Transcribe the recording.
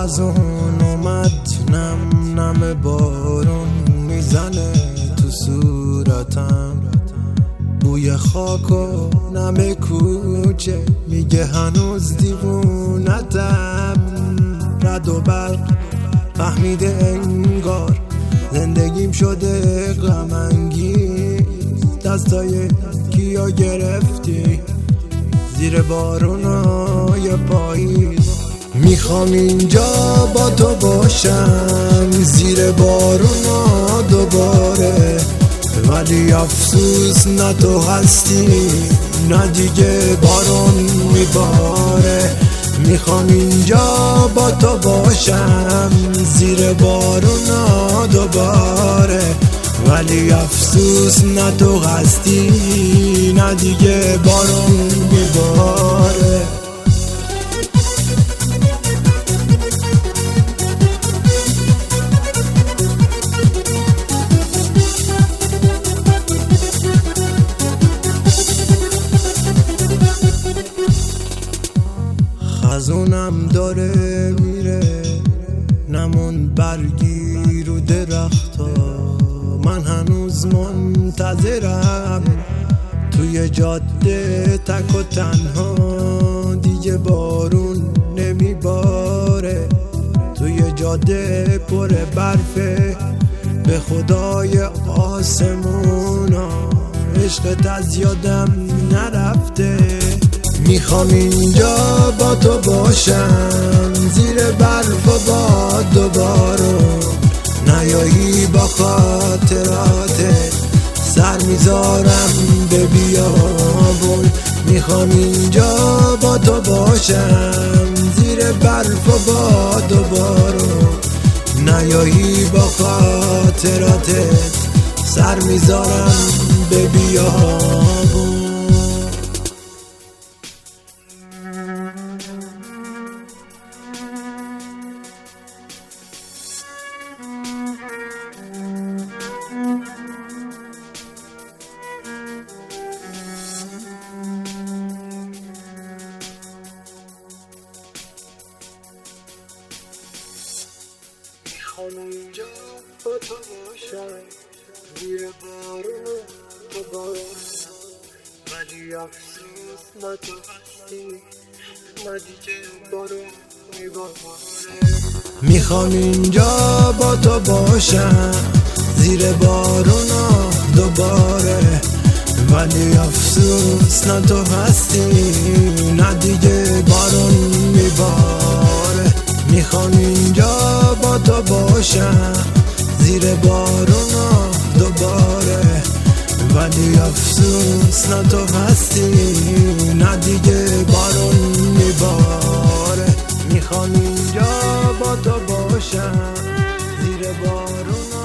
خزون اومد، نم نم بارون میزنه تو صورتم، بوی خاک و نم کوچه میگه هنوز دیوونتم. رد و برق فهمیده انگار زندگیم شده غم انگیز، دستای کیا گرفتی زیر بارونای پاییز. میخوام اینجا با تو باشم زیر بارونا دوباره، ولی افسوس نه تو هستی نه دیگه بارون میباره. میخوام اینجا با تو باشم زیر بارونا دوباره، ولی افسوس نه تو هستی نه دیگه بارون میباره. خزونم داره میره، نمون برگی رو درختا، من هنوز منتظرم توی جاده تک و تنها. دیگه بارون نمیباره، توی جاده پر برفه، به خدای آسمونا عشقت از یادم نرفته. میخوام اینجا با تو باشم زیر برف و باد و بارون، نیایی با خاطراتت سر میذارم به بیابون. میخوام اینجا با تو باشم زیر برف و باد و بارون، نیایی با خاطراتت سر میذارم به بیابون. اینجا با تو باشم زیر بارون دوباره، ولی افسوس نه تو هستی نه دیگه بارون میباره. میخوام اینجا با تو باشم زیر بارونا دوباره، ولی افسوس نه تو هستی نه دیگه بارون میباره. میخوام اینجا با تو باشم زیر بارونا دوباره، ولی افسوس نه تو هستی نه دیگه بارون میباره. میخوام اینجا با تو باشم زیر بارونا